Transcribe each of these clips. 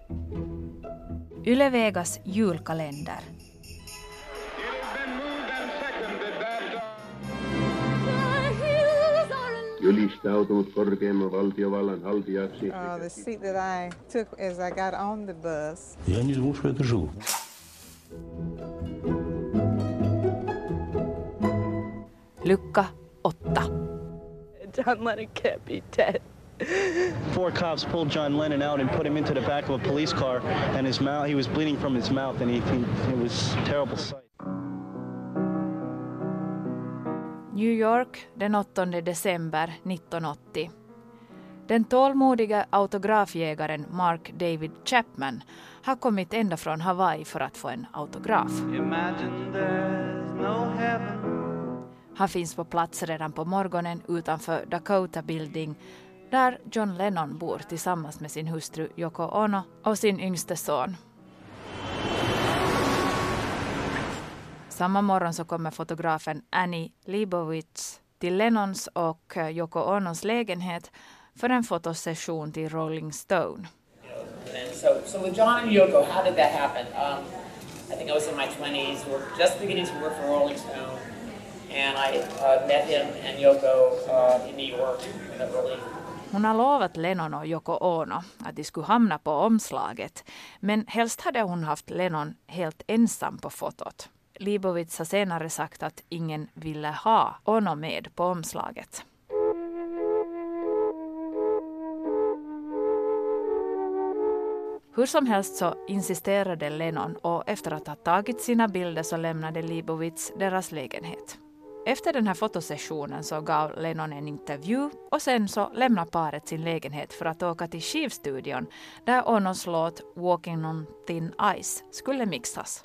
Yle Vegas julkalender. Julistautunut korkeimman valtiovallan haltijaksi. The seat that I took as I got on the bus. Я не думал, что это живо. Lucka 8. John Lennon can't be dead. 4 cops pulled John Lennon out and put him into the back of a police car, and his mouth, he was bleeding from his mouth, and it was a terrible sight. New York den 8 december 1980. Den tålmodiga autografjägaren Mark David Chapman har kommit ända från Hawaii för att få en autograf. Han finns på plats redan på morgonen utanför Dakota Building, där John Lennon bor tillsammans med sin hustru Yoko Ono och sin yngste son. Samma morgon så kommer fotografen Annie Leibovitz till Lennons och Yoko Onos lägenhet för en fotosession till Rolling Stone. So with John and Yoko, how did that happen? I think I was in my 20s. We were just beginning to work for Rolling Stone, and I met him and Yoko in New York in early. Hon har lovat Lennon och Yoko Ono att de skulle hamna på omslaget, men helst hade hon haft Lennon helt ensam på fotot. Leibovitz har senare sagt att ingen ville ha Ono med på omslaget. Hur som helst så insisterade Lennon, och efter att ha tagit sina bilder så lämnade Leibovitz deras lägenhet. Efter den här fotosessionen så gav Lennon en intervju, och sen så lämnade paret sin lägenhet för att åka till skivstudion där Onos låt Walking on Thin Ice skulle mixas.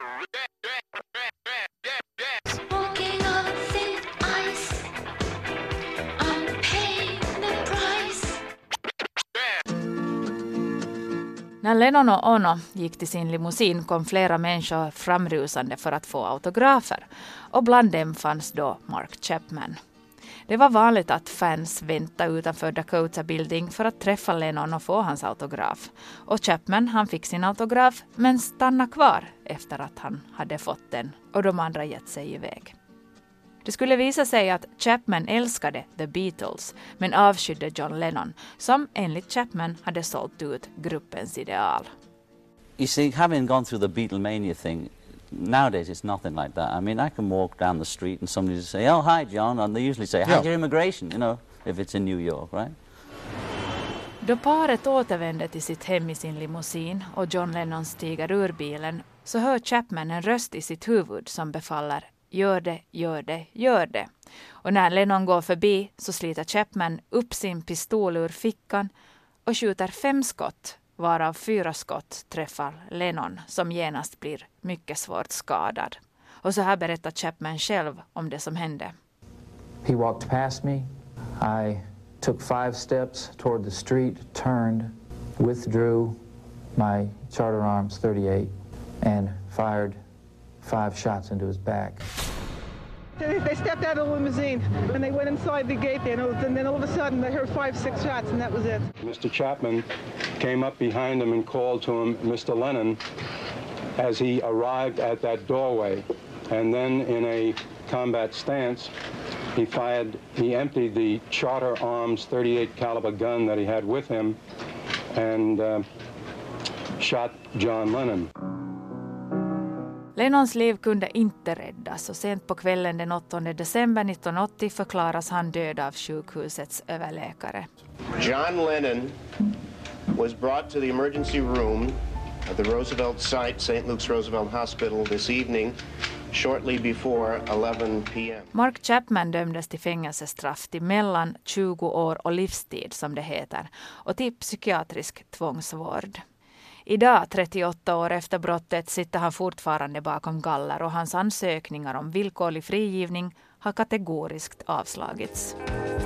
När Lennon och Ono gick till sin limousin kom flera människor framrusande för att få autografer, och bland dem fanns då Mark Chapman. Det var vanligt att fans väntade utanför Dakota Building för att träffa Lennon och få hans autograf. Och Chapman, han fick sin autograf men stannade kvar efter att han hade fått den och de andra gett sig iväg. Det skulle visa sig att Chapman älskade The Beatles men avskydde John Lennon, som enligt Chapman hade sålt ut gruppens ideal. You see, having gone through the Beatlemania thing, nowadays it's nothing like that. I mean, I can walk down the street and somebody will say, "Oh, hi, John," and they usually say, "How's your immigration?" You know, if it's in New York, right? Då paret återvände till sitt hem i sin limousin och John Lennon stiger ur bilen, så hör Chapman en röst i sitt huvud som befaller: "Gör det, gör det, gör det." Och när Lennon går förbi så sliter Chapman upp sin pistol ur fickan och skjuter 5 skott, varav 4 skott träffar Lennon, som genast blir mycket svårt skadad. Och så här berättar Chapman själv om det som hände. He walked past me. I took 5 steps toward the street, turned, withdrew my Charter Arms 38 and fired 5 shots into his back. They stepped out of the limousine and they went inside the gate there, and then all of a sudden they heard 5-6 shots, and that was it. Mr. Chapman came up behind him and called to him, Mr. Lennon, as he arrived at that doorway. And then in a combat stance, he emptied the Charter Arms 38 caliber gun that he had with him and shot John Lennon. Lennons liv kunde inte räddas, och sent på kvällen den 8 december 1980 förklaras han död av sjukhusets överläkare. John Lennon was brought to the emergency room at the Roosevelt site, St. Luke's Roosevelt Hospital, this evening, shortly before 11 p.m. Mark Chapman dömdes till fängelsestraff till mellan 20 år och livstid, som det heter, och till psykiatrisk tvångsvård. Idag, 38 år efter brottet, sitter han fortfarande bakom galler, och hans ansökningar om villkorlig frigivning har kategoriskt avslagits.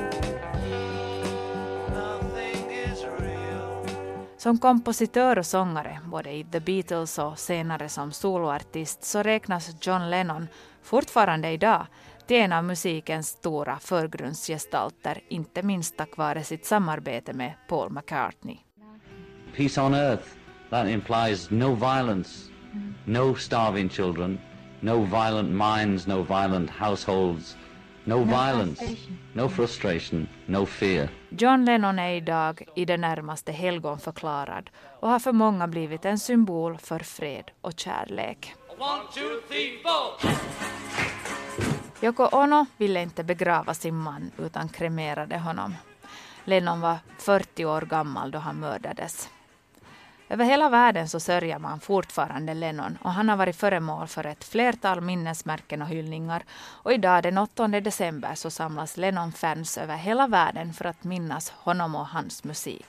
Som kompositör och sångare, både i The Beatles och senare som soloartist, så räknas John Lennon fortfarande idag till en av musikens stora förgrundsgestalter, inte minst tack vare sitt samarbete med Paul McCartney. Peace on earth, That implies no violence, no starving children, no violent minds, no violent households, no violence, no frustration, no fear. John Lennon är idag i det närmaste helgonförklarad och har för många blivit en symbol för fred och kärlek. 1, 2, 3, 4. Yoko Ono ville inte begrava sin man utan kremerade honom. Lennon var 40 år gammal då han mördades. Över hela världen så sörjer man fortfarande Lennon och han har varit föremål för ett flertal minnesmärken och hyllningar. Och idag den 8 december så samlas Lennon-fans över hela världen för att minnas honom och hans musik.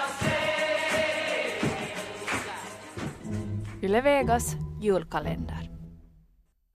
Yle Vegas julkalender.